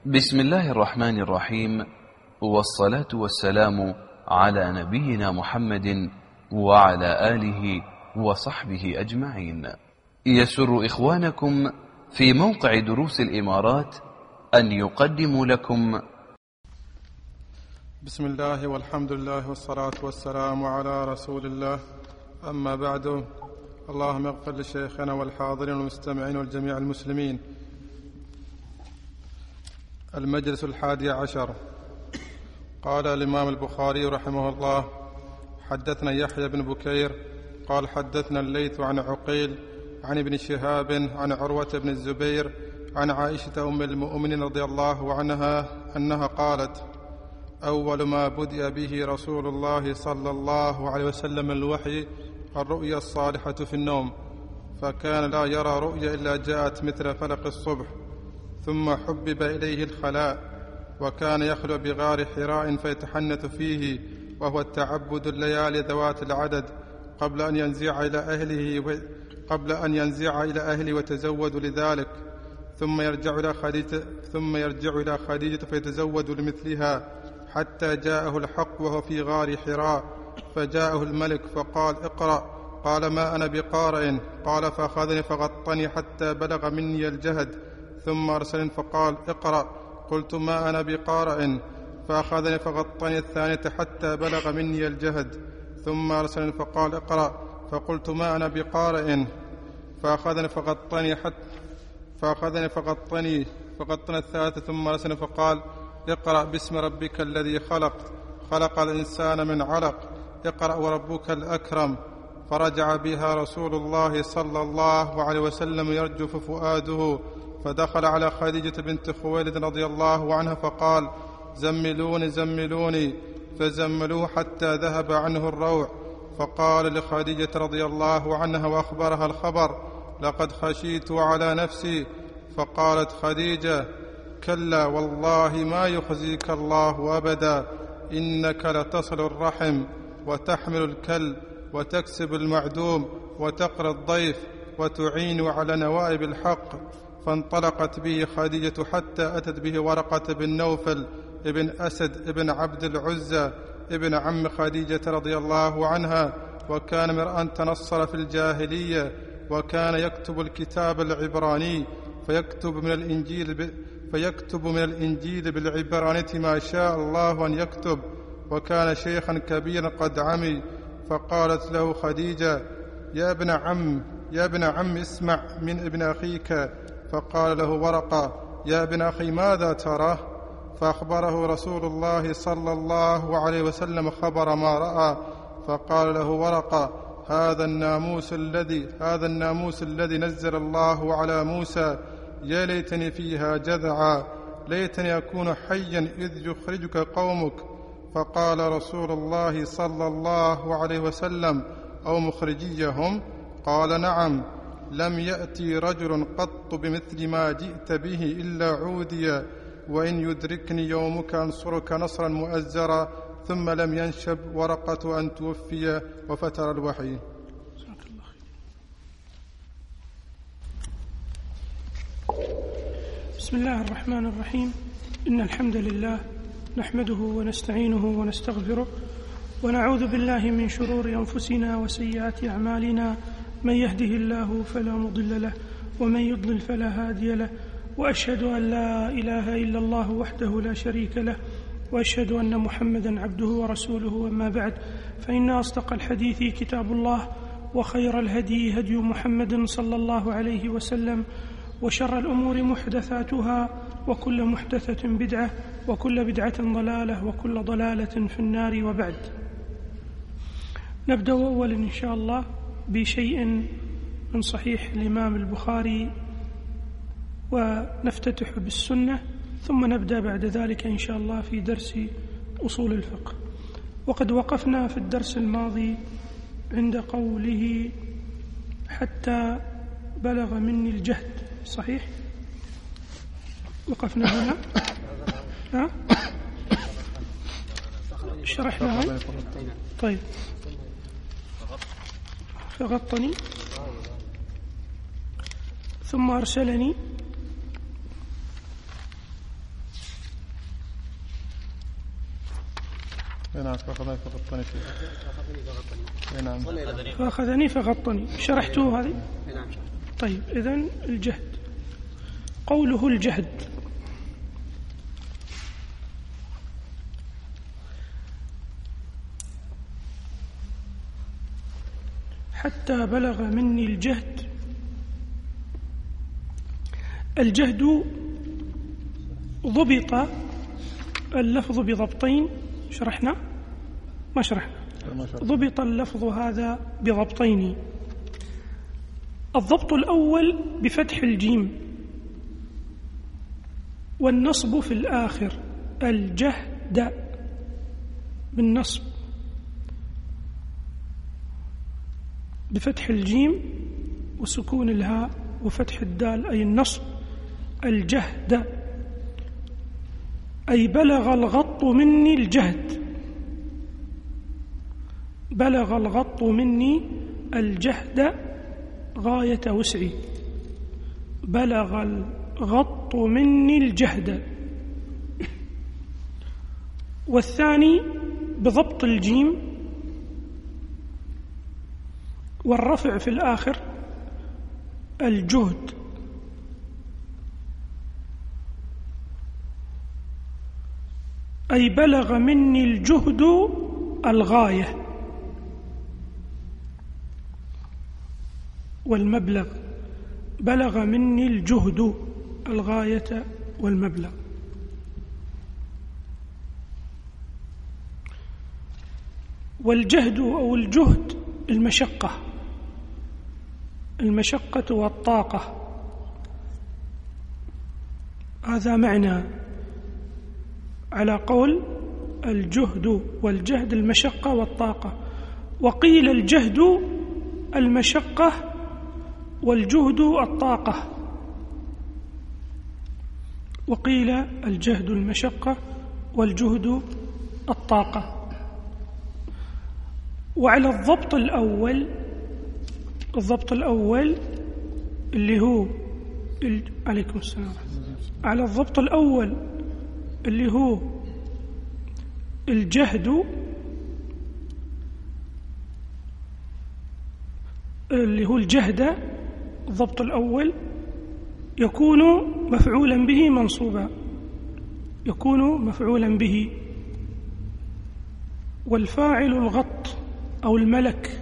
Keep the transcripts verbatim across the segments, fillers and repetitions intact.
بسم الله الرحمن الرحيم، والصلاة والسلام على نبينا محمد وعلى آله وصحبه أجمعين. يسر إخوانكم في موقع دروس الإمارات أن يقدموا لكم بسم الله والحمد لله والصلاة والسلام على رسول الله، أما بعد. اللهم اغفر لشيخنا والحاضرين والمستمعين والجميع المسلمين. المجلس الحادي عشر. قال الإمام البخاري رحمه الله: حدثنا يحيى بن بكير قال حدثنا الليث عن عقيل عن ابن شهاب عن عروة بن الزبير عن عائشة أم المؤمنين رضي الله عنها أنها قالت: أول ما بدأ به رسول الله صلى الله عليه وسلم الوحي الرؤيا الصالحة في النوم، فكان لا يرى رؤيا إلا جاءت مثل فلق الصبح، ثم حبب إليه الخلاء، وكان يخلو بغار حراء فيتحنث فيه، وهو التعبد الليالي ذوات العدد قبل أن ينزع إلى أهله و... قبل أن ينزع إلى أهله وتزود لذلك، ثم يرجع إلى خديجة ثم يرجع إلى خديجة فيتزود لمثلها، حتى جاءه الحق وهو في غار حراء، فجاءه الملك فقال: اقرأ. قال: ما أنا بقارئ. قال: فأخذني فغطني حتى بلغ مني الجهد، ثم أرسلني فقال: اقرأ. قلت: ما أنا بقارئ. فأخذني فغطني الثانية حتى بلغ مني الجهد، ثم أرسلني فقال: اقرأ. فقلت: ما أنا بقارئ. فأخذني فغطني حتى فأخذني فغطني فغطني الثالثة، ثم أرسلني فقال: اقرأ باسم ربك الذي خلق خلق الإنسان من علق، اقرأ وربك الأكرم. فرجع بها رسول الله صلى الله عليه وسلم يرجف فؤاده، فدخل على خديجة بنت خويلد رضي الله عنها فقال: زملوني زملوني، فزملوه حتى ذهب عنه الروع. فقال لخديجة رضي الله عنها وأخبرها الخبر: لقد خشيت على نفسي. فقالت خديجة: كلا والله ما يخزيك الله أبدا، إنك لتصل الرحم وتحمل الكل وتكسب المعدوم وتقري الضيف وتعين على نوائب الحق. فانطلقت به خديجة حتى أتت به ورقة بن نوفل ابن أسد ابن عبد العزى ابن عم خديجة رضي الله عنها، وكان امرأ تنصر في الجاهلية، وكان يكتب الكتاب العبراني، فيكتب من الإنجيل ب... فيكتب من الإنجيل بالعبرانية ما شاء الله أن يكتب، وكان شيخا كبيرا قد عمي. فقالت له خديجة: يا ابن عم يا ابن عم اسمع من ابن أخيك. فقال له ورقة: يا ابن أخي ماذا تراه؟ فأخبره رسول الله صلى الله عليه وسلم خبر ما رأى. فقال له ورقة: هذا الناموس الذي هذا الناموس الذي نزل الله على موسى، يا ليتني فيها جذعا، ليتني أكون حيا إذ يخرجك قومك. فقال رسول الله صلى الله عليه وسلم: أو مخرجيهم؟ قال: نعم. لم يأتي رجل قط بمثل ما جئت به إلا عودي، وإن يدركني يومك أنصرك نصرا مؤزرا. ثم لم ينشب ورقة أن توفي وفتر الوحي. بسم الله الرحمن الرحيم. إن الحمد لله نحمده ونستعينه ونستغفره، ونعوذ بالله من شرور أنفسنا وسيئات أعمالنا، من يهده الله فلا مضل له، ومن يضلل فلا هادي له، وأشهد أن لا إله إلا الله وحده لا شريك له، وأشهد أن محمدا عبده ورسوله. وما بعد، فإن أصدق الحديث كتاب الله، وخير الهدي هدي محمد صلى الله عليه وسلم، وشر الأمور محدثاتها، وكل محدثة بدعة، وكل بدعة ضلالة، وكل ضلالة في النار. وبعد، نبدأ أولا إن شاء الله بشيء من صحيح الإمام البخاري، ونفتتح بالسنة، ثم نبدأ بعد ذلك إن شاء الله في درس أصول الفقه. وقد وقفنا في الدرس الماضي عند قوله: حتى بلغ مني الجهد. صحيح؟ وقفنا هنا. ها؟ شرحناها. طيب. فغطني ثم أرسلني نعم فأخذني فغطني فيه. نعم فأخذني فغطني شرحته هذه. طيب إذن الجهد، قوله الجهد حتى بلغ مني الجهد. الجهد ضبط اللفظ بضبطين، شرحنا ما شرحنا، ضبط اللفظ هذا بضبطين. الضبط الأول بفتح الجيم والنصب في الآخر، الجهد بالنصب بفتح الجيم وسكون الهاء وفتح الدال أي النصب، الجهد أي بلغ الغط مني الجهد، بلغ الغط مني الجهد غاية وسعي، بلغ الغط مني الجهد. والثاني بضبط الجيم والرفع في الآخر، الجهد أي بلغ مني الجهد الغاية والمبلغ، بلغ مني الجهد الغاية والمبلغ. والجهد أو الجهد المشقة، المشقة والطاقة، هذا معنى على قول الجهد والجهد المشقة والطاقة. وقيل الجهد المشقة والجهد الطاقة، وقيل الجهد المشقة والجهد الطاقة. وعلى الضبط الأول، الضبط الأول اللي هو عليكم السلام، على الضبط الأول اللي هو الجهد، اللي هو الجهد، الضبط الأول يكون مفعولا به منصوبا، يكون مفعولا به، والفاعل الغط أو الملك،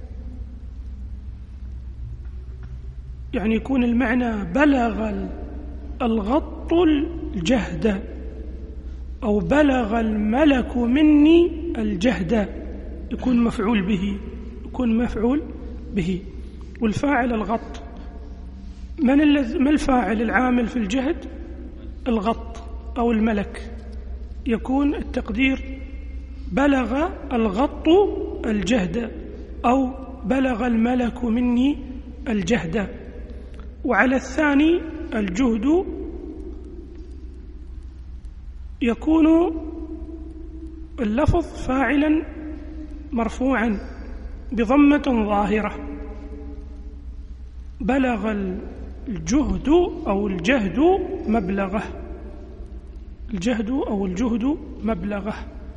يعني يكون المعنى بلغ الغط الجهد أو بلغ الملك مني الجهد، يكون مفعول به، يكون مفعول به. والفاعل الغط، من الذي ما الفاعل العامل في الجهد؟ الغط أو الملك، يكون التقدير بلغ الغط الجهد أو بلغ الملك مني الجهد. وعلى الثاني الجهد يكون اللفظ فاعلا مرفوعا بضمة ظاهرة، بلغ الجهد أو الجهد مبلغه، الجهد أو الجهد مبلغه.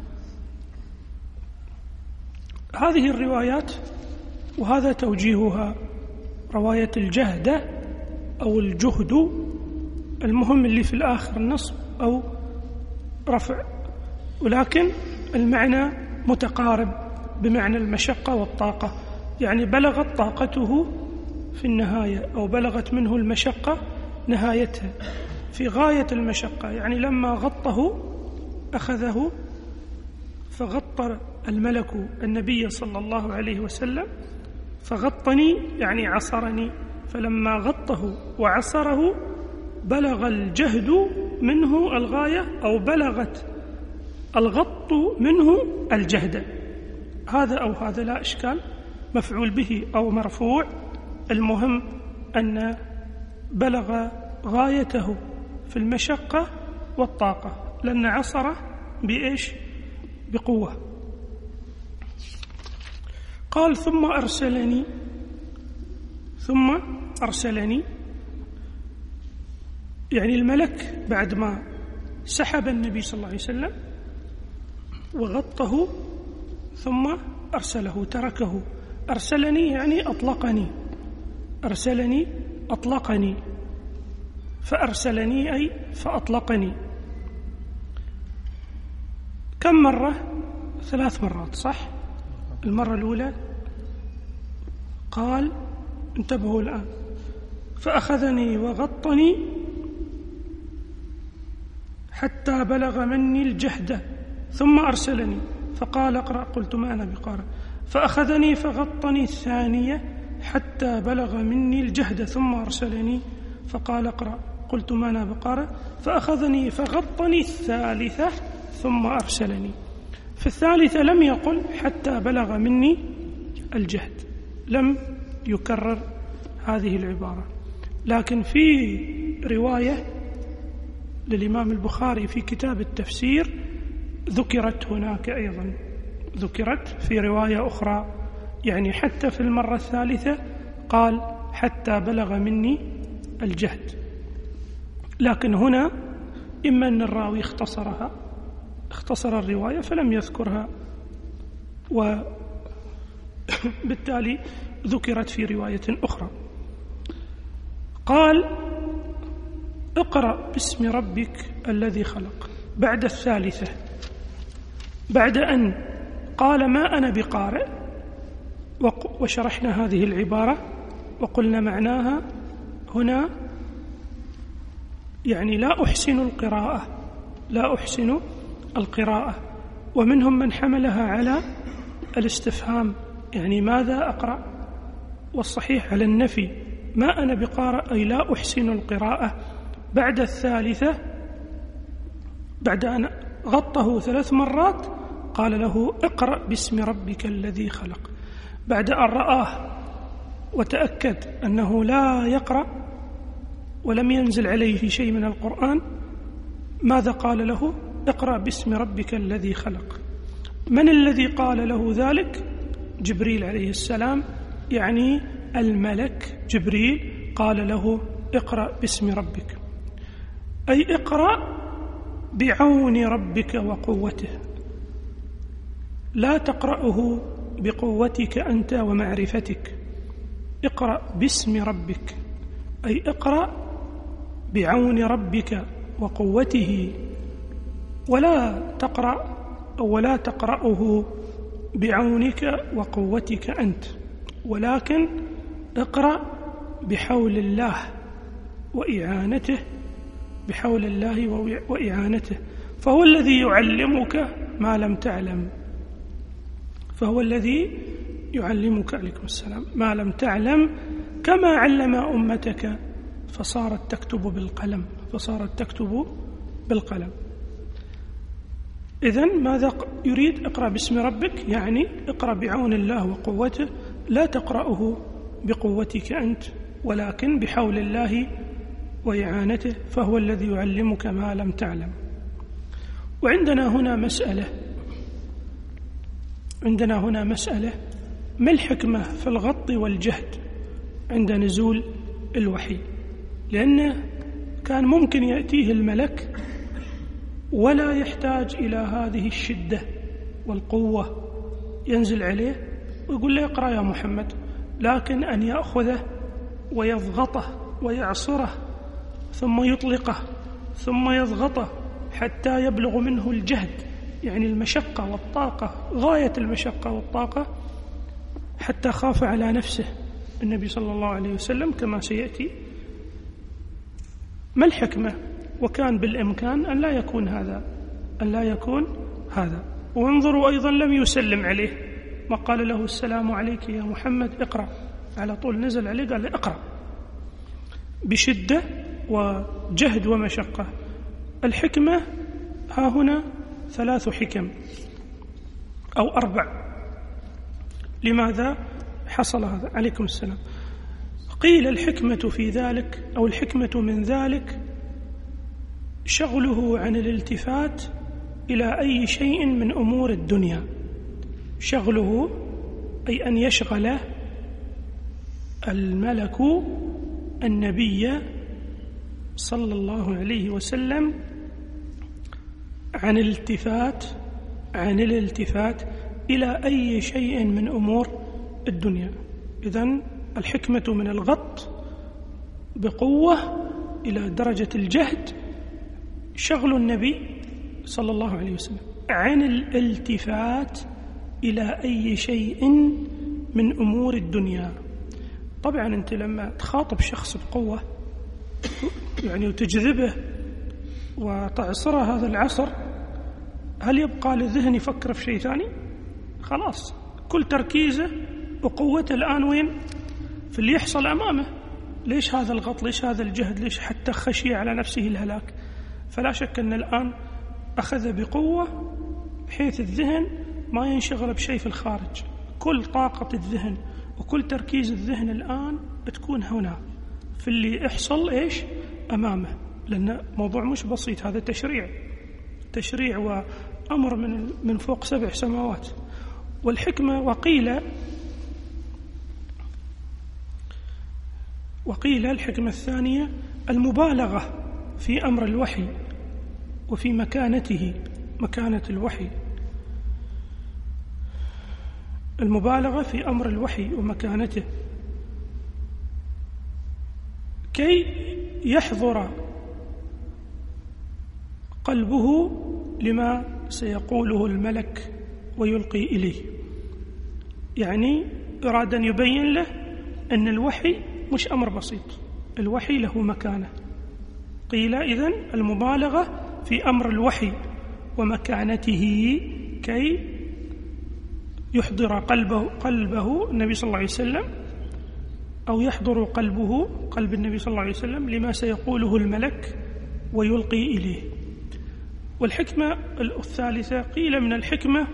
هذه الروايات وهذا توجيهها، رواية الجهد أو الجهد، المهم اللي في الآخر نصب أو رفع، ولكن المعنى متقارب بمعنى المشقة والطاقة، يعني بلغت طاقته في النهاية أو بلغت منه المشقة نهايتها في غاية المشقة. يعني لما غطه أخذه فغط الملك النبي صلى الله عليه وسلم، فغطني يعني عصرني، فلما غطه وعصره بلغ الجهد منه الغاية أو بلغت الغط منه الجهد. هذا أو هذا لا إشكال، مفعول به أو مرفوع، المهم أن بلغ غايته في المشقة والطاقة، لأن عصره بإيش؟ بقوة. قال ثم أرسلني، ثم أرسلني يعني الملك بعد ما سحب النبي صلى الله عليه وسلم وغطه ثم أرسله، تركه. أرسلني يعني أطلقني، أرسلني أطلقني، فأرسلني أي فأطلقني. كم مرة؟ ثلاث مرات، صح؟ المرة الأولى قال، انتبهوا الآن، فأخذني وغطني حتى بلغ مني الجهد ثم أرسلني فقال اقرأ، قلت ما أنا بقارئ. فأخذني فغطني الثانية حتى بلغ مني الجهد ثم أرسلني فقال اقرأ، قلت ما أنا بقارئ. فأخذني فغطني الثالثة ثم أرسلني. في الثالثة لم يقل حتى بلغ مني الجهد، لم يكرر هذه العبارة. لكن في رواية للإمام البخاري في كتاب التفسير ذكرت هناك أيضا، ذكرت في رواية أخرى، يعني حتى في المرة الثالثة قال حتى بلغ مني الجهد. لكن هنا إما أن الراوي اختصرها، اختصر الرواية فلم يذكرها، وبالتالي ذكرت في رواية أخرى. قال اقرأ باسم ربك الذي خلق بعد الثالثة، بعد أن قال ما أنا بقارئ، وشرحنا هذه العبارة وقلنا معناها هنا يعني لا أحسن القراءة، لا أحسن القراءة. ومنهم من حملها على الاستفهام، يعني ماذا أقرأ، والصحيح على النفي، ما أنا بقارئ أي لا أحسن القراءة. بعد الثالثة بعد أن غطه ثلاث مرات قال له اقرأ باسم ربك الذي خلق. بعد أن رآه وتأكد أنه لا يقرأ ولم ينزل عليه شيء من القرآن، ماذا قال له؟ اقرأ باسم ربك الذي خلق. من الذي قال له ذلك؟ جبريل عليه السلام، يعني الملك جبريل قال له اقرأ باسم ربك، أي اقرأ بعون ربك وقوته، لا تقرأه بقوتك أنت ومعرفتك. اقرأ باسم ربك أي اقرأ بعون ربك وقوته، ولا تقرأ أو ولا تقرأه بعونك وقوتك أنت، ولكن اقرأ بحول الله وإعانته، بحول الله وإعانته. فهو الذي يعلمك ما لم تعلم، فهو الذي يعلمك عليكم السلام ما لم تعلم، كما علم أمتك فصارت تكتب بالقلم، فصارت تكتب بالقلم. إذن ماذا يريد؟ اقرأ باسم ربك، يعني اقرأ بعون الله وقوته، لا تقرأه بقوتك أنت ولكن بحول الله وإعانته، فهو الذي يعلمك ما لم تعلم. وعندنا هنا مسألة عندنا هنا مسألة ما الحكمة في الغط والجهد عند نزول الوحي؟ لأنه كان ممكن يأتيه الملك ولا يحتاج إلى هذه الشدة والقوة، ينزل عليه ويقول له اقرأ يا محمد، لكن أن يأخذه ويضغطه ويعصره ثم يطلقه ثم يضغطه حتى يبلغ منه الجهد، يعني المشقة والطاقة، غاية المشقة والطاقة، حتى خاف على نفسه النبي صلى الله عليه وسلم كما سيأتي. ما الحكمة؟ وكان بالإمكان أن لا يكون هذا، أن لا يكون هذا. وانظروا أيضا لم يسلم عليه، ما قال له السلام عليك يا محمد اقرأ، على طول نزل عليه قال له اقرأ بشدة وجهد ومشقة. الحكمة ها هنا ثلاث حكم أو أربع. لماذا حصل هذا؟ عليكم السلام. قيل الحكمة في ذلك أو الحكمة من ذلك شغله عن الالتفات إلى أي شيء من أمور الدنيا، شغله أي أن يشغل الملك النبي صلى الله عليه وسلم عن الالتفات عن الالتفات إلى أي شيء من أمور الدنيا. إذن الحكمة من الغط بقوة إلى درجة الجهد شغل النبي صلى الله عليه وسلم عن الالتفات إلى أي شيء من أمور الدنيا. طبعا أنت لما تخاطب شخص بقوة يعني وتجذبه وتعصره هذا العصر، هل يبقى للذهن يفكر في شيء ثاني؟ خلاص كل تركيزه وقوته الآن وين؟ في اللي يحصل أمامه. ليش هذا الغط؟ ليش هذا الجهد؟ ليش حتى خشي على نفسه الهلاك؟ فلا شك أن الآن أخذ بقوة بحيث الذهن ما ينشغل بشيء في الخارج. كل طاقة الذهن وكل تركيز الذهن الآن بتكون هنا في اللي يحصل إيش أمامه، لأن موضوع مش بسيط، هذا تشريع تشريع وأمر من من فوق سبع سماوات. والحكمة وقيل وقيل الحكمة الثانية المبالغة في أمر الوحي وفي مكانته، مكانة الوحي، المبالغة في أمر الوحي ومكانته، كي يحضر قلبه لما سيقوله الملك ويلقي إليه. يعني أراد أن يبين له أن الوحي مش أمر بسيط، الوحي له مكانة. قيل إذن المبالغة في أمر الوحي ومكانته كي يحضر قلبه قلبه النبي صلى الله عليه وسلم، أو يحضر قلبه قلب النبي صلى الله عليه وسلم لما سيقوله الملك ويلقي إليه. والحكمة الثالثة قيل من الحكمة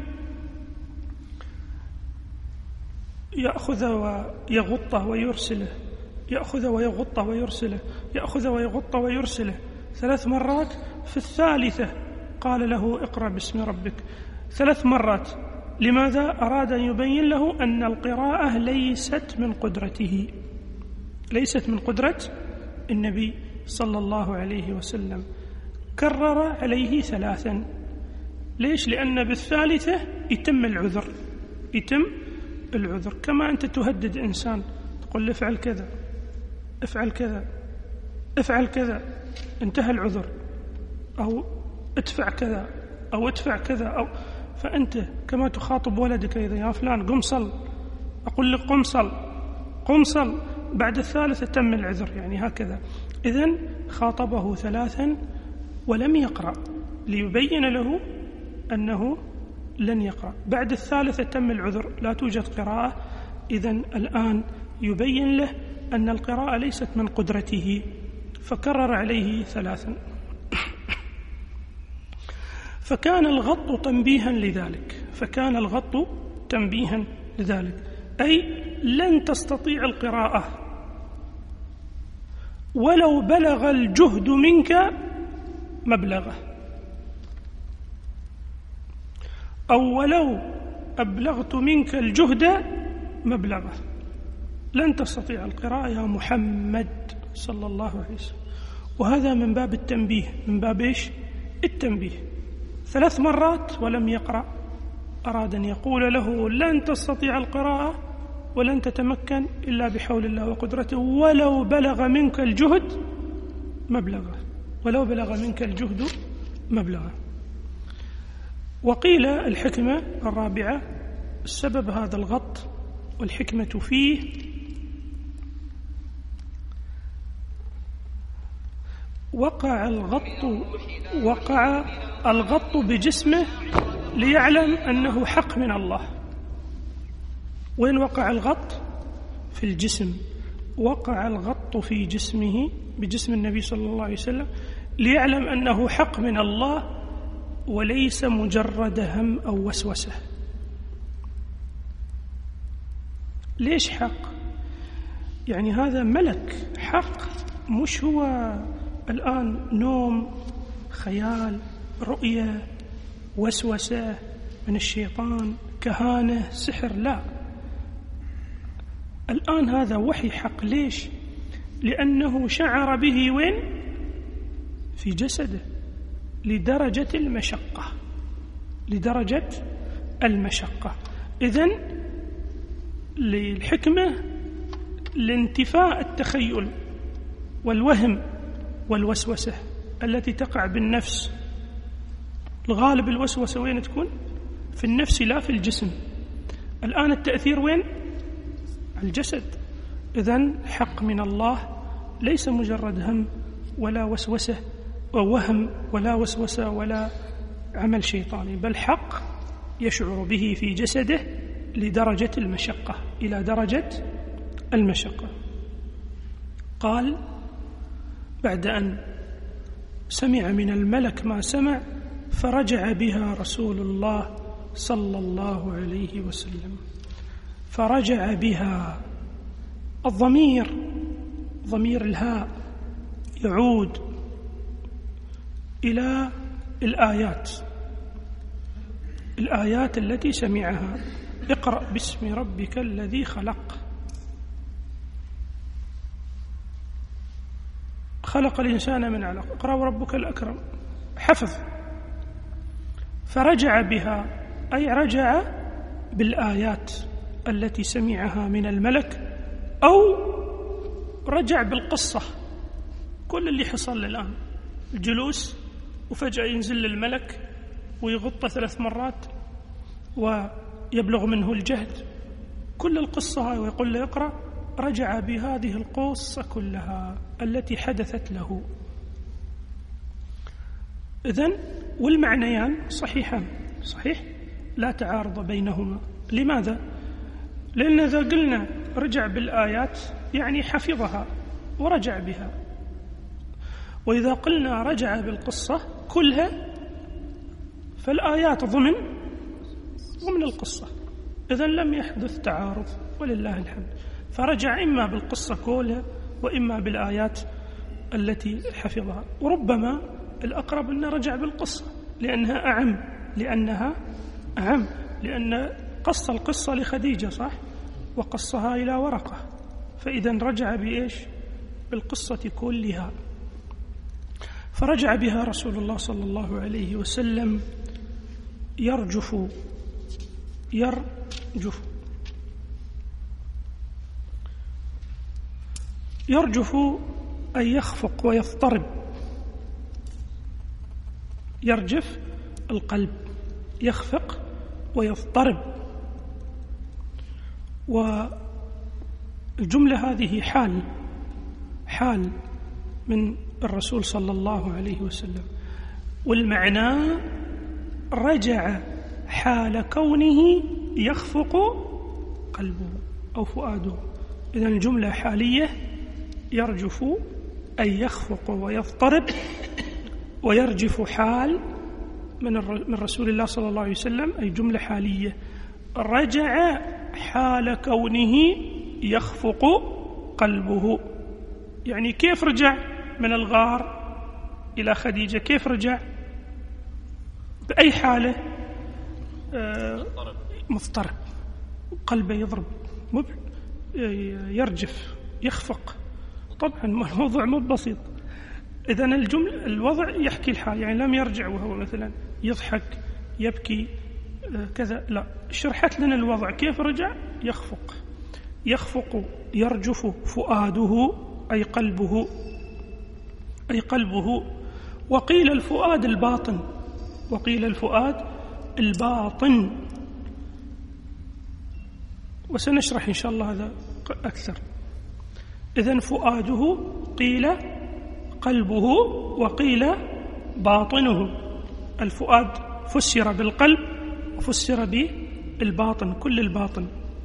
يأخذ ويغطه ويرسله، يأخذ ويغطه ويرسله، يأخذ ويغطه ويرسله ثلاث مرات. في الثالثة قال له اقرأ باسم ربك ثلاث مرات. لماذا؟ أراد أن يبين له أن القراءة ليست من قدرته، ليست من قدرة النبي صلى الله عليه وسلم. كرر عليه ثلاثا. ليش؟ لأن بالثالثة يتم العذر، يتم العذر. كما أنت تهدد إنسان تقول له افعل كذا افعل كذا افعل كذا، انتهى العذر، أو ادفع كذا أو ادفع كذا، أو فأنت كما تخاطب ولدك إذا يا فلان قم صل، أقول لك قم صل قم صل، بعد الثالثة تم العذر، يعني هكذا. إذن خاطبه ثلاثا ولم يقرأ ليبين له أنه لن يقرأ. بعد الثالثة تم العذر، لا توجد قراءة. إذن الآن يبين له أن القراءة ليست من قدرته، فكرر عليه ثلاثا. فكان الغط تنبيها لذلك، فكان الغط تنبيها لذلك، أي لن تستطيع القراءة ولو بلغ الجهد منك مبلغه، أو ولو أبلغت منك الجهد مبلغه، لن تستطيع القراءة يا محمد صلى الله عليه وسلم. وهذا من باب التنبيه، من باب إيش؟ التنبيه. ثلاث مرات ولم يقرأ، أراد أن يقول له لن تستطيع القراءة ولن تتمكن إلا بحول الله وقدرته، ولو بلغ منك الجهد مبلغه، ولو بلغ منك الجهد مبلغه. وقيل الحكمة الرابعة السبب هذا الغط والحكمة فيه وقع الغط وقع الغط بجسمه ليعلم أنه حق من الله. وين وقع الغط؟ في الجسم. وقع الغط في جسمه بجسم النبي صلى الله عليه وسلم ليعلم أنه حق من الله وليس مجرد هم أو وسوسة. ليش حق؟ يعني هذا ملك حق، مش هو الآن نوم، خيال، رؤية، وسوسة من الشيطان، كهانة، سحر، لا. الآن هذا وحي حق. ليش؟ لأنه شعر به وين؟ في جسده، لدرجة المشقة، لدرجة المشقة. إذن للحكمة لانتفاء التخيل والوهم والوسوسة التي تقع بالنفس. الغالب الوسوسة وين تكون؟ في النفس لا في الجسم. الآن التأثير وين؟ الجسد. إذن حق من الله ليس مجرد هم ولا وسوسة ووهم ولا وسوسة ولا عمل شيطاني، بل حق يشعر به في جسده لدرجة المشقة، إلى درجة المشقة. قال بعد أن سمع من الملك ما سمع فرجع بها رسول الله صلى الله عليه وسلم. فرجع بها، الضمير ضمير الهاء يعود إلى الآيات الآيات التي سمعها. اقرأ باسم ربك الذي خلق خلق الإنسان من علق، اقرأ وربك الأكرم، حفظ. فرجع بها أي رجع بالآيات التي سمعها من الملك، أو رجع بالقصة. كل اللي حصل الآن الجلوس وفجأة ينزل الملك ويغطى ثلاث مرات ويبلغ منه الجهد، كل القصة هاي ويقول له اقرأ، رجع بهذه القصة كلها التي حدثت له. إذن والمعنيان صحيحان، صحيح لا تعارض بينهما. لماذا؟ لأن إذا قلنا رجع بالآيات يعني حفظها ورجع بها، وإذا قلنا رجع بالقصة كلها فالآيات ضمن ضمن القصة. إذن لم يحدث تعارض ولله الحمد. فرجع إما بالقصة كلها وإما بالآيات التي حفظها. وربما الأقرب أنه رجع بالقصة لأنها أعم لأنها أعم لأن قص القصة لخديجة صح، وقصها إلى ورقة، فإذا رجع بإيش؟ بالقصة كلها. فرجع بها رسول الله صلى الله عليه وسلم يرجف يرجف يرجف أي يخفق ويضطرب. يرجف القلب، يخفق ويضطرب. والجملة هذه حال حال من الرسول صلى الله عليه وسلم، والمعنى رجع حال كونه يخفق قلبه أو فؤاده. إذن الجملة حالية، يرجف أي يخفق ويضطرب، ويرجف حال من من رسول الله صلى الله عليه وسلم، أي جملة حالية. رجع حال كونه يخفق قلبه، يعني كيف رجع من الغار إلى خديجة؟ كيف رجع؟ بأي حالة؟ آه مضطرب، قلبه يضرب، مب يرجف، يخفق. طبعا الموضوع مو بسيط. إذن الجملة الوضع يحكي الحال، يعني لم يرجع وهو مثلا يضحك يبكي كذا، لا، شرحت لنا الوضع كيف رجع. يخفق يخفق يرجف فؤاده أي قلبه أي قلبه. وقيل الفؤاد الباطن وقيل الفؤاد الباطن وسنشرح إن شاء الله هذا أكثر. إذن فؤاده قيل قلبه وقيل باطنه. الفؤاد فسر بالقلب وفسر بالباطن، كل الباطن.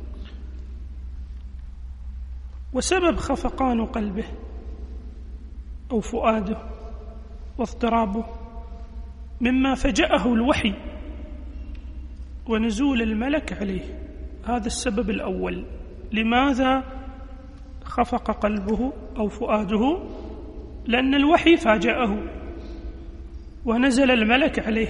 وسبب خفقان قلبه أو فؤاده واضطرابه مما فجأه الوحي ونزول الملك عليه. هذا السبب الأول. لماذا خفق قلبه أو فؤاده؟ لأن الوحي فاجأه ونزل الملك عليه.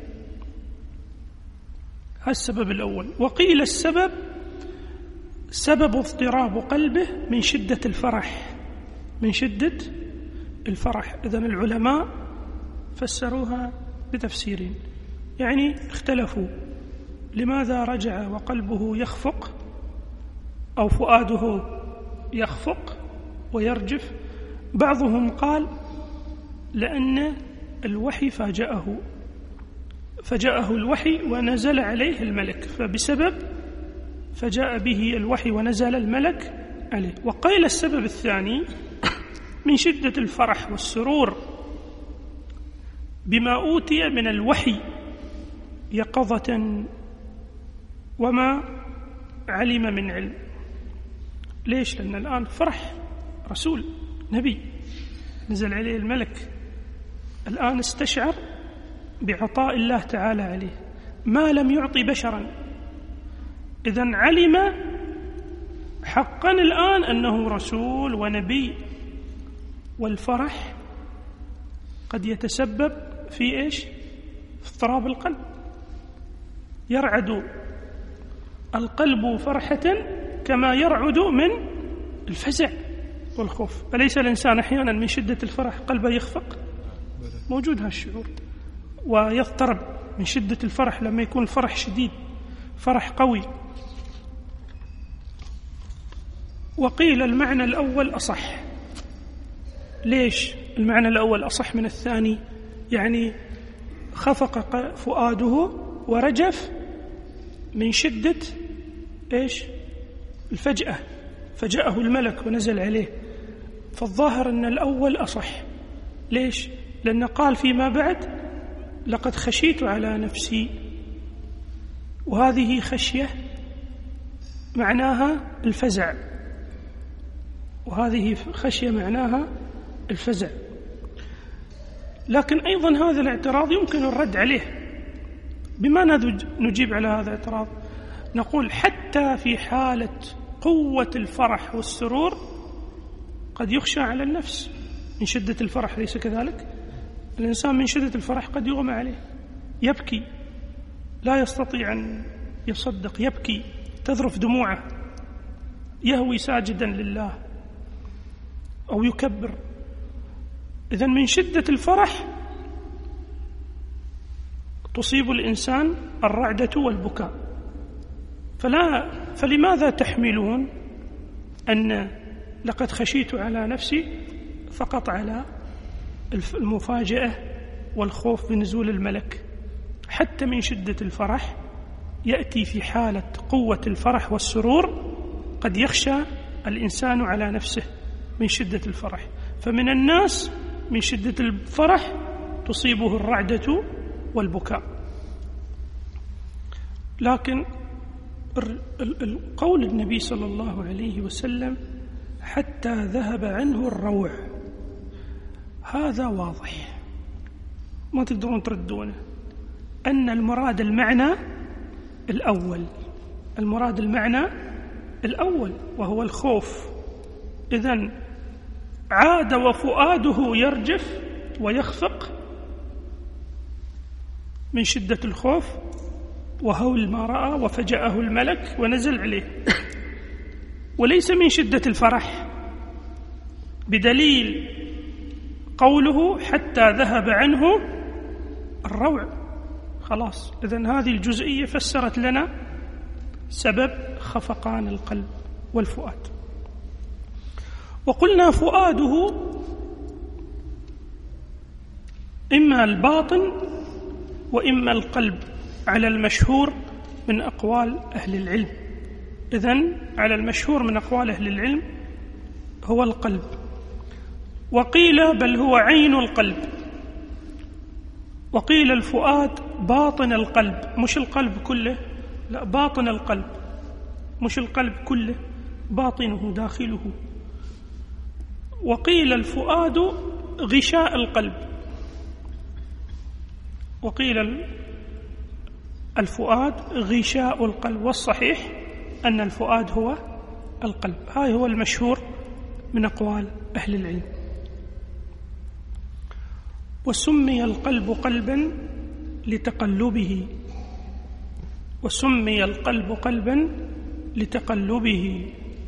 هذا السبب الأول. وقيل السبب سبب اضطراب قلبه من شدة الفرح من شدة الفرح. إذن العلماء فسروها بتفسيرين. يعني اختلفوا لماذا رجع وقلبه يخفق أو فؤاده يخفق ويرجف. بعضهم قال لأن الوحي فاجأه فجاءه الوحي ونزل عليه الملك، فبسبب فجاء به الوحي ونزل الملك عليه. وقيل السبب الثاني من شدة الفرح والسرور بما أوتي من الوحي يقظة وما علم من علم. ليش؟ لأن الآن فرح، رسول نبي نزل عليه الملك، الآن استشعر بعطاء الله تعالى عليه ما لم يعطي بشرا. إذن علم حقا الآن أنه رسول ونبي. والفرح قد يتسبب في إيش؟ في اضطراب القلب، يرعد القلب فرحة كما يرعد من الفزع والخوف. أليس الإنسان أحيانا من شدة الفرح قلبه يخفق؟ موجود هالشعور، ويضطرب من شدة الفرح لما يكون الفرح شديد، فرح قوي. وقيل المعنى الأول أصح. ليش المعنى الأول أصح من الثاني؟ يعني خفق فؤاده ورجف من شدة إيش؟ الفجأة، فجاءه الملك ونزل عليه. فالظاهر أن الأول أصح. ليش؟ لأن قال فيما بعد لقد خشيت على نفسي، وهذه خشية معناها الفزع، وهذه خشية معناها الفزع. لكن أيضا هذا الاعتراض يمكن الرد عليه. بما نجيب على هذا الاعتراض؟ نقول حتى في حالة قوة الفرح والسرور قد يخشى على النفس من شدة الفرح، ليس كذلك؟ الإنسان من شدة الفرح قد يغمى عليه، يبكي، لا يستطيع أن يصدق، يبكي، تذرف دموعه، يهوي ساجدا لله أو يكبر. إذن من شدة الفرح تصيب الإنسان الرعدة والبكاء. فلا فلماذا تحملون أن لقد خشيت على نفسي فقط على المفاجأة والخوف بنزول الملك؟ حتى من شدة الفرح يأتي في حالة قوة الفرح والسرور قد يخشى الإنسان على نفسه من شدة الفرح. فمن الناس من شدة الفرح تصيبه الرعدة والبكاء. لكن القول النبي صلى الله عليه وسلم حتى ذهب عنه الروع، هذا واضح ما تقدرون تردونه، أن المراد المعنى الأول، المراد المعنى الأول وهو الخوف. إذن عاد وفؤاده يرجف ويخفق من شدة الخوف وهول ما رأى وفجأه الملك ونزل عليه، وليس من شدة الفرح، بدليل قوله حتى ذهب عنه الروع. خلاص، إذن هذه الجزئية فسرت لنا سبب خفقان القلب والفؤاد. وقلنا فؤاده إما الباطن وإما القلب على المشهور من أقوال أهل العلم. إذن على المشهور من أقوال أهل العلم هو القلب. وقيل بل هو عين القلب، وقيل الفؤاد باطن القلب، مش القلب كله، لا، باطن القلب، مش القلب كله، باطنه داخله. وقيل الفؤاد غشاء القلب، وقيل الفؤاد غشاء القلب، والصحيح أن الفؤاد هو القلب. هذا هو المشهور من أقوال أهل العلم. وسمي القلب قلبا لتقلبه، وسمي القلب قلبا لتقلبه.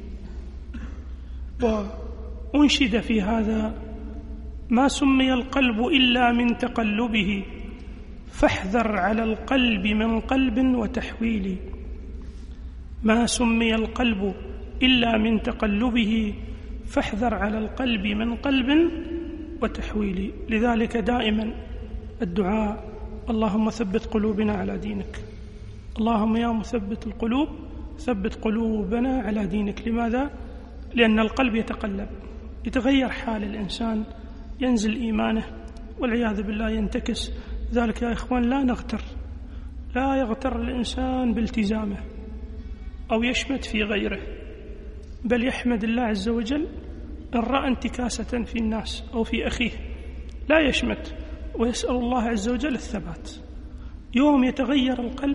وأنشد في هذا ما سمي القلب إلا من تقلبه، فاحذر على القلب من قلب وتحويل. ما سمي القلب إلا من تقلبه، فاحذر على القلب من قلب وتحويل. لذلك دائما الدعاء: اللهم ثبت قلوبنا على دينك، اللهم يا مثبت القلوب ثبت قلوبنا على دينك. لماذا؟ لأن القلب يتقلب، يتغير حال الإنسان، ينزل إيمانه والعياذ بالله ينتكس. ذلك يا إخوان لا نغتر، لا يغتر الإنسان بالتزامه أو يشمت في غيره، بل يحمد الله عز وجل إن رأى انتكاسة في الناس أو في أخيه، لا يشمت، ويسأل الله عز وجل الثبات. يوم يتغير القلب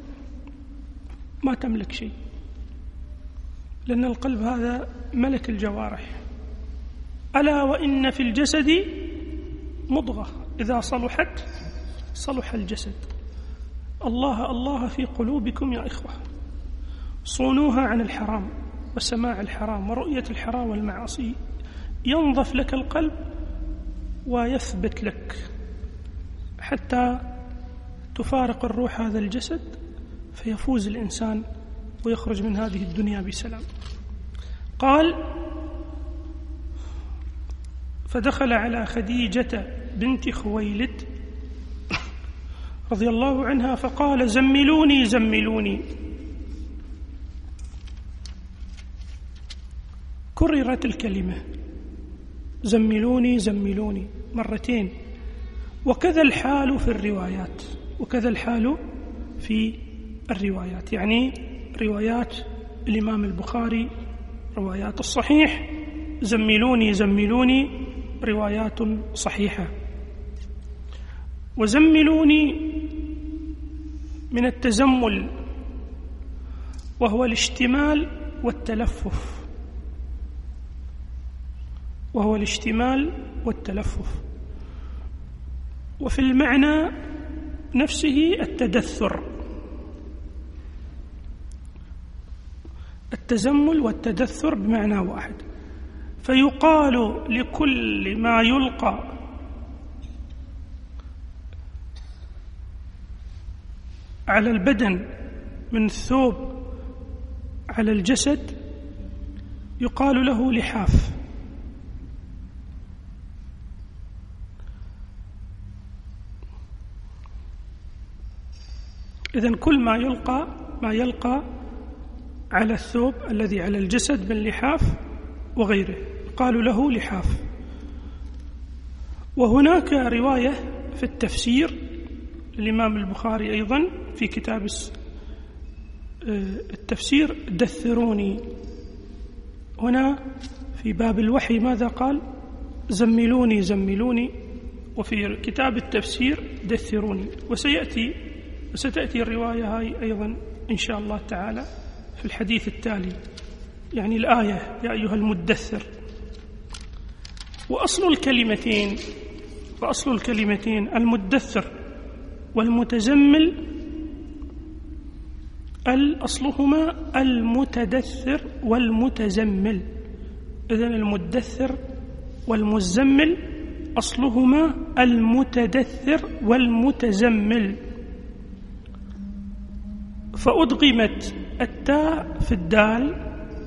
ما تملك شيء، لأن القلب هذا ملك الجوارح. ألا وإن في الجسد مضغة إذا صلحت صلح الجسد. الله الله في قلوبكم يا إخوة، صونوها عن الحرام وسماع الحرام ورؤية الحرام والمعاصي، ينظف لك القلب ويثبت لك حتى تفارق الروح هذا الجسد، فيفوز الإنسان ويخرج من هذه الدنيا بسلام. قال: فدخل على خديجة بنت خويلد رضي الله عنها فقال: زملوني زملوني. كررت الكلمة زملوني زملوني مرتين، وكذا الحال في الروايات، وكذا الحال في الروايات، يعني روايات الإمام البخاري روايات الصحيح، زملوني زملوني روايات صحيحة. وزملوني من التزمل، وهو الاشتمال والتلفف، وهو الاشتمال والتلفف، وفي المعنى نفسه التدثر. التزمل والتدثر بمعنى واحد. فيقال لكل ما يلقى على البدن من ثوب على الجسد يقال له لحاف. إذن كل ما يلقى ما يلقى على الثوب الذي على الجسد من لحاف وغيره قالوا له لحاف. وهناك رواية في التفسير للإمام البخاري أيضا في كتاب التفسير: دثروني. هنا في باب الوحي ماذا قال؟ زملوني زملوني. وفي كتاب التفسير دثروني. وسيأتي وستأتي الرواية هاي أيضا إن شاء الله تعالى في الحديث التالي، يعني الآية: يا أيها المدثر. وأصل الكلمتين وأصل الكلمتين المدثر والمتزمل أصلهما المتدثر والمتزمل. إذن المدثر والمزمل أصلهما المتدثر والمتزمل. فأدغمت التاء في الدال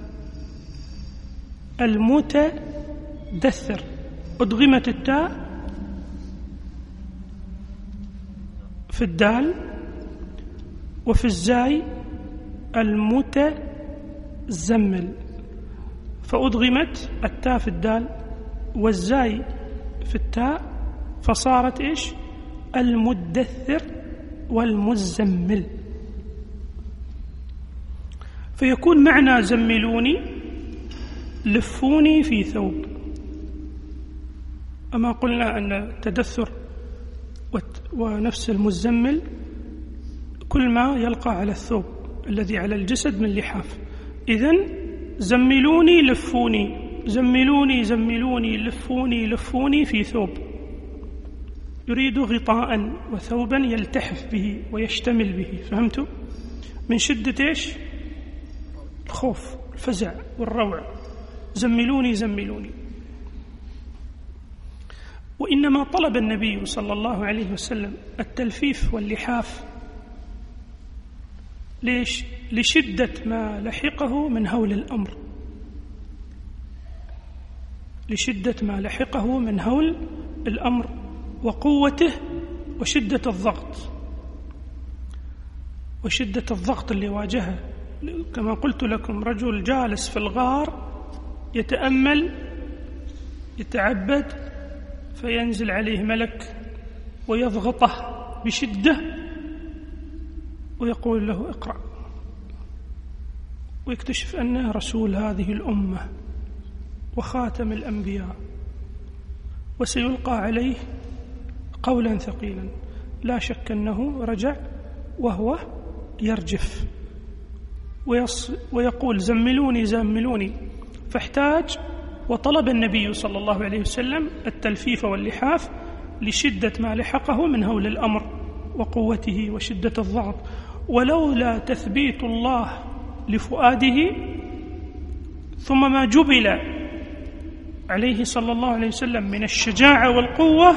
المتدثر، أدغمت التاء في الدال وفي الزاي المتزمل، فأدغمت التاء في الدال والزاي في التاء، فصارت إيش؟ المدثر والمزمل. فيكون معنى زملوني لفوني في ثوب. أما قلنا أن التدثر ونفس المزمل كل ما يلقى على الثوب الذي على الجسد من لحاف. إذن زملوني لفوني، زملوني زملوني لفوني لفوني في ثوب، يريد غطاء وثوبا يلتحف به ويشتمل به. فهمتوا؟ من شدة إيش؟ الخوف الفزع والروع. زملوني زملوني. وإنما طلب النبي صلى الله عليه وسلم التلفيف واللحاف. ليش؟ لشدة ما لحقه من هول الأمر، لشدة ما لحقه من هول الأمر وقوته وشدة الضغط وشدة الضغط اللي واجهه. كما قلت لكم، رجل جالس في الغار يتأمل يتعبد، فينزل عليه ملك ويضغطه بشدة ويقول له اقرأ، ويكتشف أنه رسول هذه الأمة وخاتم الأنبياء، وسيلقى عليه قولا ثقيلا. لا شك أنه رجع وهو يرجف ويص ويقول زملوني زملوني، فاحتاج وطلب النبي صلى الله عليه وسلم التلفيف واللحاف لشدة ما لحقه من هول الأمر وقوته وشدة الضغط. ولولا تثبيت الله لفؤاده ثم ما جبل عليه صلى الله عليه وسلم من الشجاعة والقوة،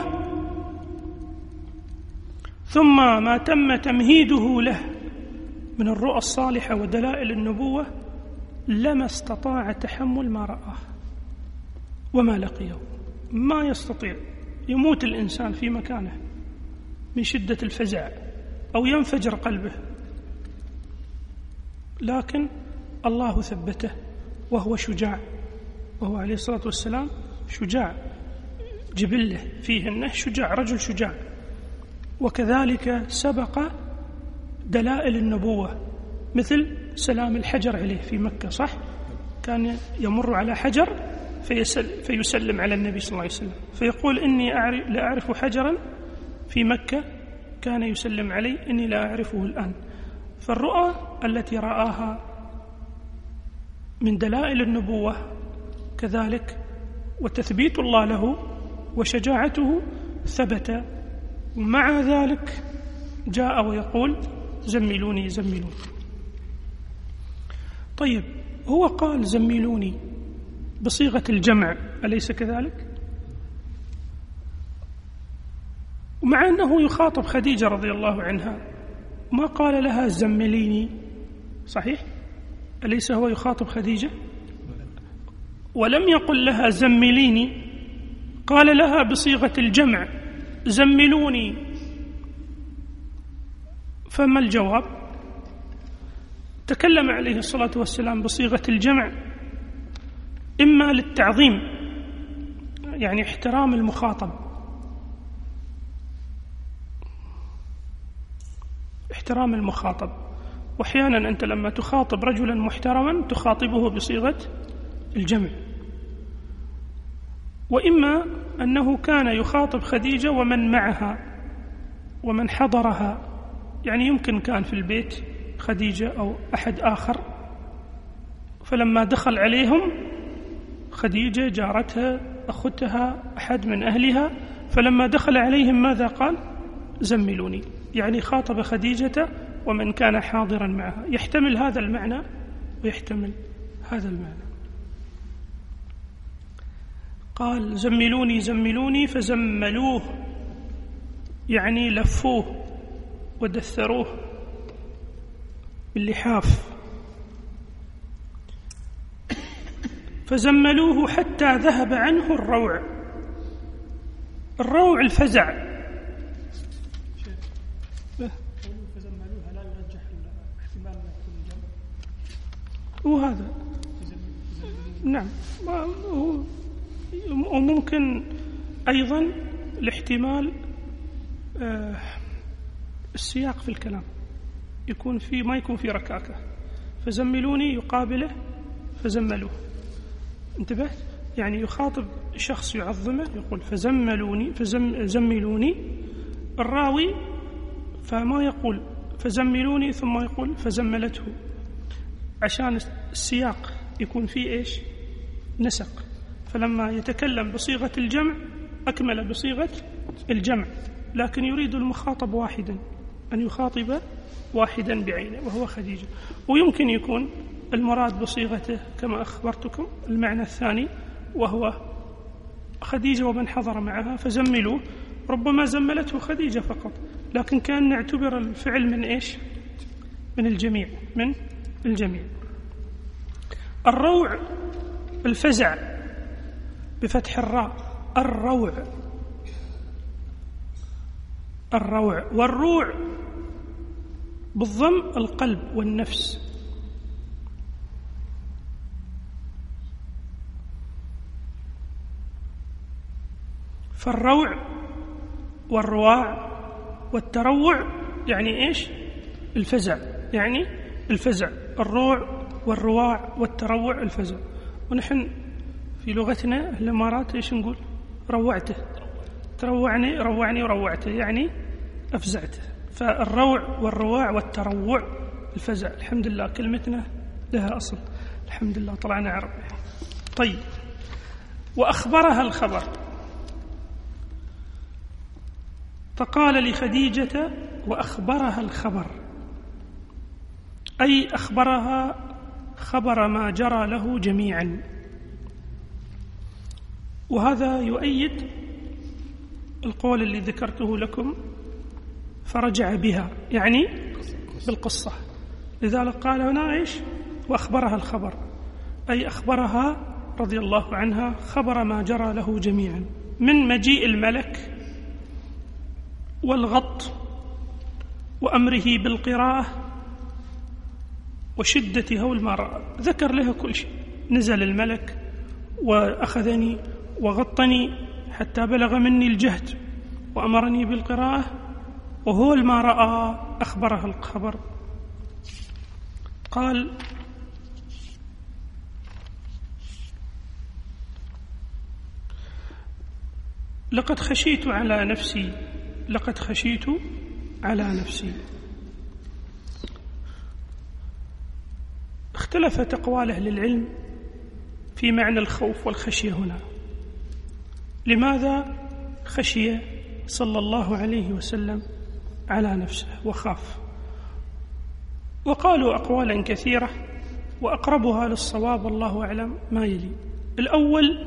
ثم ما تم تمهيده له من الرؤى الصالحة ودلائل النبوة، لما استطاع تحمل ما رآه وما لقيه. ما يستطيع، يموت الإنسان في مكانه من شدة الفزع أو ينفجر قلبه، لكن الله ثبته وهو شجاع، وهو عليه الصلاة والسلام شجاع، جبله فيه أنه شجاع، رجل شجاع. وكذلك سبق دلائل النبوة مثل سلام الحجر عليه في مكة، صح؟ كان يمر على حجر فيسل فيسلم على النبي صلى الله عليه وسلم، فيقول إني أعرف لا أعرف حجرا في مكة كان يسلم علي إني لا أعرفه الآن. فالرؤى التي رآها من دلائل النبوة كذلك، وتثبيت الله له وشجاعته ثبت، ومع ذلك جاء ويقول زملوني زملوني. طيب، هو قال زملوني بصيغة الجمع، أليس كذلك؟ ومع أنه يخاطب خديجة رضي الله عنها ما قال لها زمليني، صحيح؟ أليس هو يخاطب خديجة؟ ولم يقل لها زمليني، قال لها بصيغة الجمع زملوني. فما الجواب؟ تكلم عليه الصلاة والسلام بصيغة الجمع إما للتعظيم، يعني احترام المخاطب، احترام المخاطب. وأحيانا أنت لما تخاطب رجلا محترما تخاطبه بصيغة الجمع. وإما أنه كان يخاطب خديجة ومن معها ومن حضرها، يعني يمكن كان في البيت خديجة أو أحد آخر، فلما دخل عليهم خديجة جارتها أختها أحد من أهلها، فلما دخل عليهم ماذا قال؟ زملوني، يعني خاطب خديجة ومن كان حاضرا معها. يحتمل هذا المعنى ويحتمل هذا المعنى. قال زملوني زملوني فزملوه، يعني لفوه ودثروه باللحاف، فزملوه حتى ذهب عنه الروع. الروع الفزع. فزملوها لا يرجح احتمال ان يكون الجمع، وهذا نعم. وممكن أيضا الاحتمال آه السياق في الكلام يكون في ما يكون في ركاكة، فزملوني يقابله فزملوه. انتبهت؟ يعني يخاطب شخص يعظمه يقول فزملوني فزملوني الراوي، فما يقول فزملوني ثم يقول فزملته، عشان السياق يكون فيه إيش؟ نسق. فلما يتكلم بصيغة الجمع أكمل بصيغة الجمع، لكن يريد المخاطب واحدا، أن يخاطب واحدا بعينه وهو خديجة. ويمكن يكون المراد بصيغته كما أخبرتكم المعنى الثاني، وهو خديجة ومن حضر معها فزملوه، ربما زملته خديجة فقط، لكن كان نعتبر الفعل من إيش؟ من الجميع، من الجميع. الروع الفزع بفتح الراء، الروع، الروع، والروع بالضم القلب والنفس. فالروع والرواع والتروع يعني إيش؟ الفزع، يعني الفزع، الروع والرواع والتروع الفزع. ونحن في لغتنا الإمارات إيش نقول؟ روعته، تروعني، روعني وروعته، يعني أفزعته. فالروع والرواع والتروع الفزع. الحمد لله كلمتنا لها أصل، الحمد لله طلعنا عربي. طيب، وأخبرها الخبر، فقال لخديجة وأخبرها الخبر، أي أخبرها خبر ما جرى له جميعا. وهذا يؤيد القول اللي ذكرته لكم، فرجع بها يعني بالقصة. لذلك قال هنا إيش؟ وأخبرها الخبر، أي أخبرها رضي الله عنها خبر ما جرى له جميعا، من مجيء الملك والغط وأمره بالقراءة وشدة هول ما رأى، ذكر له كل شيء. نزل الملك وأخذني وغطني حتى بلغ مني الجهد وأمرني بالقراءة، وهول ما رأى أخبرها الخبر. قال لقد خشيت على نفسي، لقد خشيت على نفسي. اختلفت أقوال أهل العلم في معنى الخوف والخشية هنا. لماذا خشي صلى الله عليه وسلم على نفسه وخاف؟ وقالوا أقوالا كثيرة، وأقربها للصواب الله أعلم ما يلي. الأول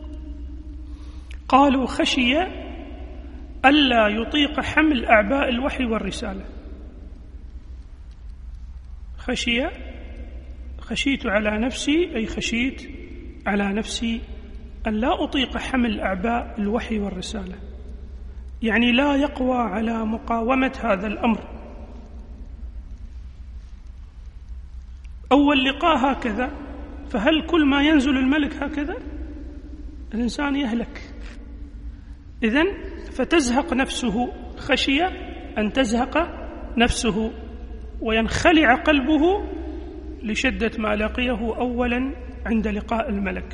قالوا خشي ألا يطيق حمل أعباء الوحي والرسالة. خشي، خشيت على نفسي، أي خشيت على نفسي أن لا أطيق حمل أعباء الوحي والرسالة، يعني لا يقوى على مقاومة هذا الأمر. أول لقاء هكذا، فهل كل ما ينزل الملك هكذا؟ الإنسان يهلك. إذن فتزهق نفسه، خشية أن تزهق نفسه وينخلع قلبه لشدة ما لقيه أولا عند لقاء الملك.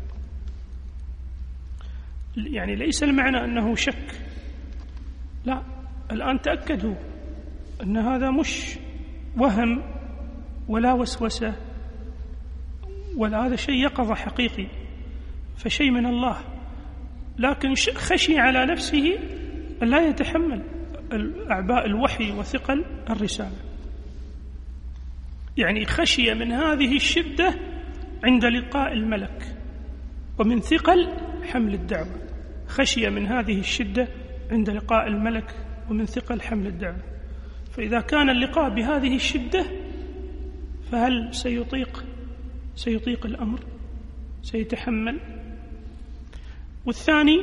يعني ليس المعنى أنه شك، لا، الآن تأكدوا أن هذا مش وهم ولا وسوسة، ولا هذا شيء يقظة حقيقي، فشيء من الله. لكن خشي على نفسه أن لا يتحمل أعباء الوحي وثقل الرسالة، يعني خشي من هذه الشدة عند لقاء الملك ومن ثقل حمل الدعوة. خشي من هذه الشدة عند لقاء الملك ومن ثقل حمل الدعوة. فإذا كان اللقاء بهذه الشدة فهل سيطيق سيطيق الأمر؟ سيتحمل؟ والثاني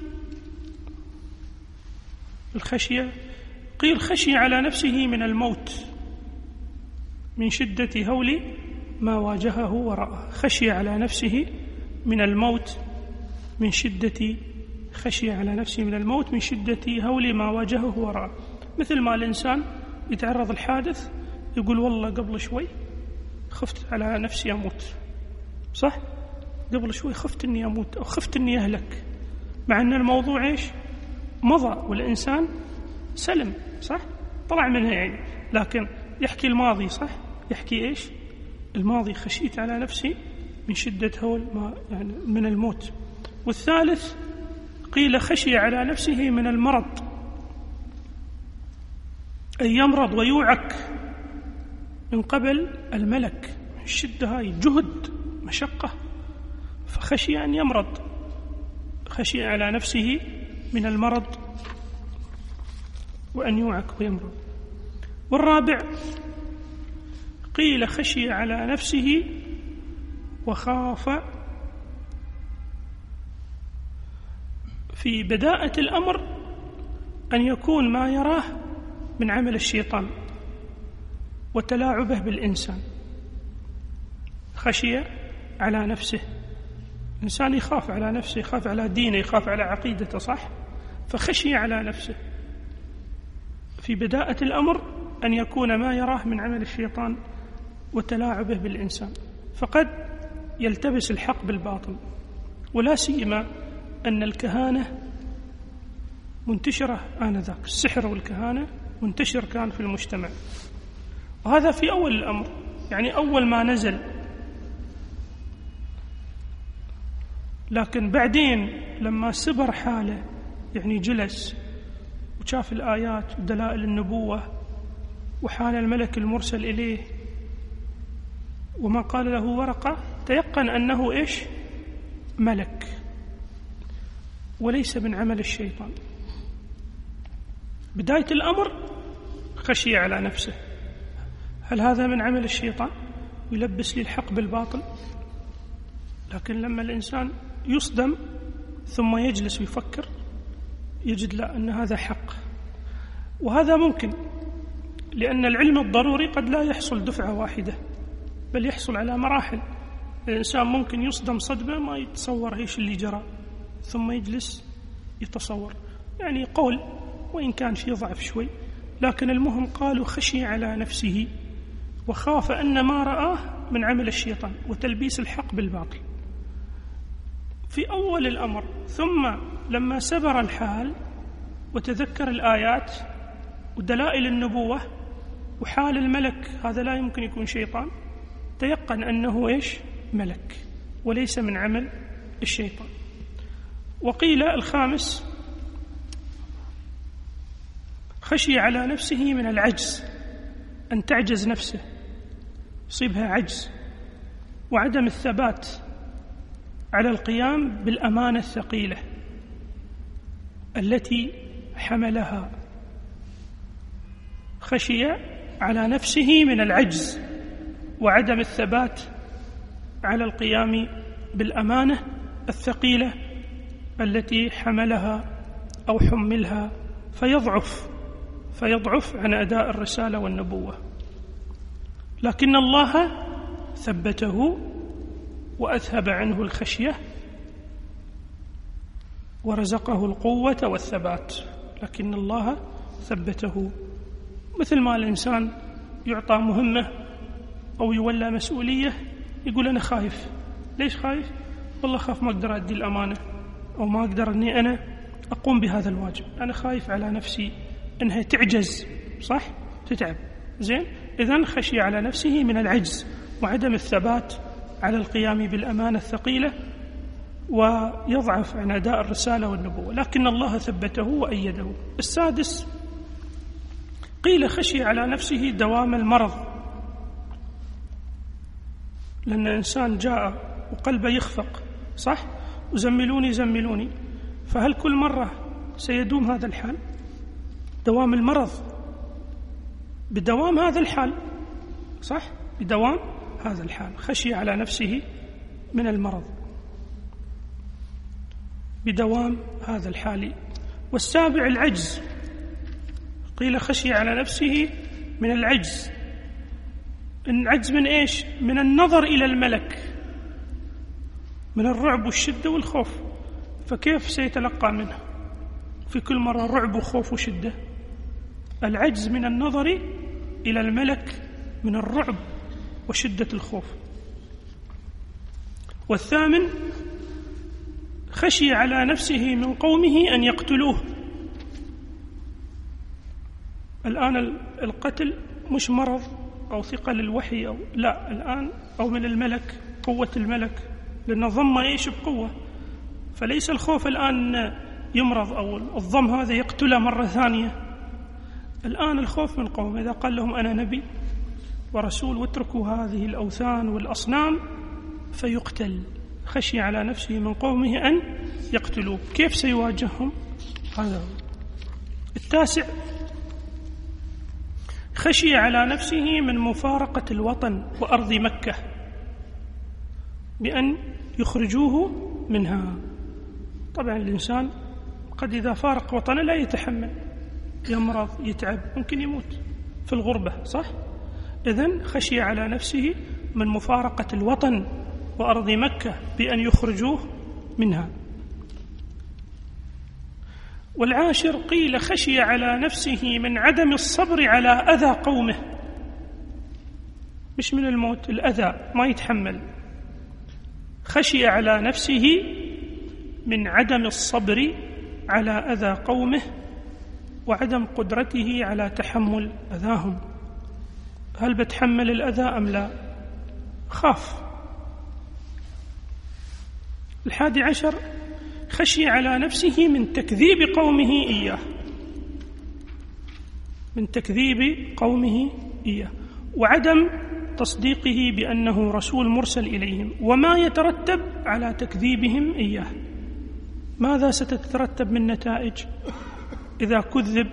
الخشية، قيل خشي على نفسه من الموت من شدة هول ما واجهه ورأى. خشي على نفسه من الموت من شدة خشي على نفسه من الموت من شدة هول ما واجهه ورأى. مثل ما الإنسان يتعرض الحادث يقول والله قبل شوي خفت على نفسي أموت، صح؟ قبل شوي خفت أني أموت أو خفت أني أهلك، مع أن الموضوع إيش؟ مضى والإنسان سلم، صح؟ طلع منها يعني، لكن يحكي الماضي، صح؟ يحكي إيش؟ الماضي، خشيت على نفسي من شدة هول ما يعني من الموت. والثالث قيل خشي على نفسه من المرض، أي يمرض ويوعك من قبل الملك، الشدة هاي جهد مشقة، فخشي أن يمرض خشي على نفسه من المرض وأن يوعك ويمرض. والرابع قيل خشي على نفسه وخاف في بداءة الأمر أن يكون ما يراه من عمل الشيطان وتلاعبه بالإنسان. خشي على نفسه، الإنسان يخاف على نفسه، يخاف على دينه، يخاف على عقيدته، صح؟ فخشي على نفسه في بداءة الأمر أن يكون ما يراه من عمل الشيطان وتلاعبه بالإنسان، فقد يلتبس الحق بالباطل. ولا سيما أن الكهانة منتشرة آنذاك، السحر والكهانة منتشر كان في المجتمع، وهذا في أول الأمر، يعني أول ما نزل. لكن بعدين لما سبر حاله، يعني جلس وشاف الآيات ودلائل النبوة وحال الملك المرسل إليه وما قال له ورقة، تيقن أنه إيش؟ ملك وليس من عمل الشيطان. بداية الأمر خشي على نفسه، هل هذا من عمل الشيطان يلبس لي الحق بالباطل؟ لكن لما الإنسان يصدم ثم يجلس ويفكر يجد لا، أن هذا حق. وهذا ممكن، لأن العلم الضروري قد لا يحصل دفعة واحدة، بل يحصل على مراحل. الإنسان ممكن يصدم صدمة ما يتصور إيش اللي جرى، ثم يجلس يتصور، يعني قول وإن كان شيء ضعف شوي. لكن المهم قالوا خشي على نفسه وخاف أن ما رآه من عمل الشيطان وتلبيس الحق بالباطل في أول الأمر. ثم لما سبر الحال وتذكر الآيات ودلائل النبوة وحال الملك، هذا لا يمكن يكون شيطان، تيقن أنه إيش؟ ملك وليس من عمل الشيطان. وقيل الخامس خشي على نفسه من العجز، أن تعجز نفسه، يصيبها عجز وعدم الثبات على القيام بالأمانة الثقيلة التي حملها. خشي على نفسه من العجز وعدم الثبات على القيام بالأمانة الثقيلة التي حملها أو حملها، فيضعف فيضعف عن أداء الرسالة والنبوة. لكن الله ثبته وأذهب عنه الخشية ورزقه القوة والثبات. لكن الله ثبته، مثل ما الإنسان يعطى مهمة أو يولى مسؤولية يقول أنا خايف. ليش خايف؟ والله خاف ما أقدر أدي الأمانة، أو ما أقدر أني أنا أقوم بهذا الواجب، أنا خايف على نفسي أنها تعجز، صح؟ تتعب. زين، إذن خشي على نفسه من العجز وعدم الثبات على القيام بالأمانة الثقيلة ويضعف عن أداء الرسالة والنبوة. لكن الله ثبته وأيده. السادس قيل خشي على نفسه دوام المرض، لأن الإنسان جاء وقلبه يخفق، صح؟ وزملوني زملوني، فهل كل مرة سيدوم هذا الحال؟ دوام المرض، بدوام هذا الحال، صح؟ بدوام هذا الحال. خشي على نفسه من المرض بدوام هذا الحال. والسابع العجز، قيل خشي على نفسه من العجز. العجز من إيش؟ من النظر إلى الملك، من الرعب والشدة والخوف، فكيف سيتلقى منه في كل مرة رعب وخوف وشدة؟ العجز من النظر إلى الملك من الرعب وشدة الخوف. والثامن خشي على نفسه من قومه أن يقتلوه. الآن القتل مش مرض أو ثقل الوحي أو لا، الآن أو من الملك، قوة الملك، لأن ضم إيش بقوة، فليس الخوف الآن يمرض أو الضم هذا يقتله مرة ثانية. الآن الخوف من قوم، إذا قال لهم أنا نبي ورسول واتركوا هذه الأوثان والأصنام فيقتل. خشي على نفسه من قومه أن يقتلوه. كيف سيواجههم؟ هذا هو. التاسع خشي على نفسه من مفارقة الوطن وأرض مكة بأن يخرجوه منها. طبعا الإنسان قد إذا فارق وطنه لا يتحمل، يمرض، يتعب، ممكن يموت في الغربة، صح؟ إذن خشي على نفسه من مفارقة الوطن وأرض مكة بأن يخرجوه منها. والعاشر قيل خشي على نفسه من عدم الصبر على أذى قومه، مش من الموت، الأذى ما يتحمل. خشي على نفسه من عدم الصبر على أذى قومه وعدم قدرته على تحمل أذاهم. هل بتحمل الأذى أم لا؟ خاف. الحادي عشر خشي على نفسه من تكذيب قومه إياه، من تكذيب قومه إياه وعدم تصديقه بأنه رسول مرسل إليهم وما يترتب على تكذيبهم إياه. ماذا ستترتب من نتائج إذا كذب؟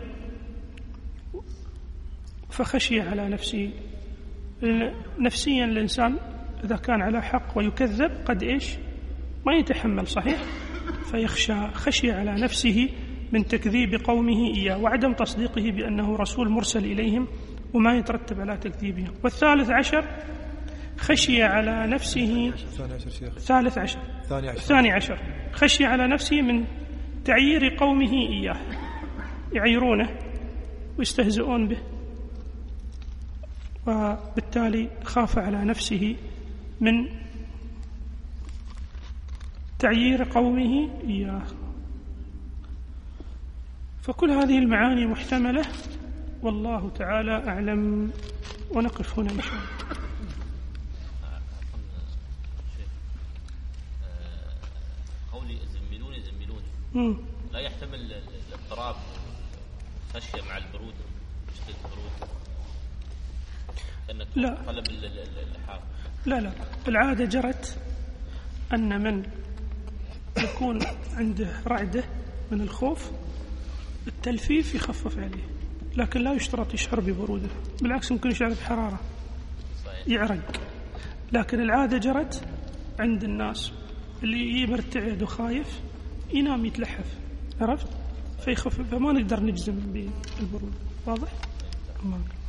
فخشي على نفسه. نفسيا الإنسان إذا كان على حق ويكذب قد إيش ما يتحمل، صحيح؟ فيخشى، خشي على نفسه من تكذيب قومه إياه وعدم تصديقه بأنه رسول مرسل إليهم وما يترتب على تكذيبهم. والثالث عشر خشي على نفسه ثالث عشر الثاني عشر خشي على نفسه من تعيير قومه إياه، يعيرونه ويستهزئون به، وبالتالي خاف على نفسه من تعيير قومه إياه. فكل هذه المعاني محتملة والله تعالى أعلم. ونقف هنا إن شاء الله. قولي زملوني زملوني لا يحتمل الاضطراب خشية مع البرود، شدة البرود، لا طلب اللحاف. لا لا العادة جرت أن من يكون عنده رعدة من الخوف التلفيف يخفف عليه، لكن لا يشترط يشعر ببرودة، بالعكس ممكن يشعر بحرارة يعرق. لكن العادة جرت عند الناس اللي مرتعد وخايف ينام يتلحف، عرفت؟ فيخفف، فما نقدر نجزم بالبرودة. واضح؟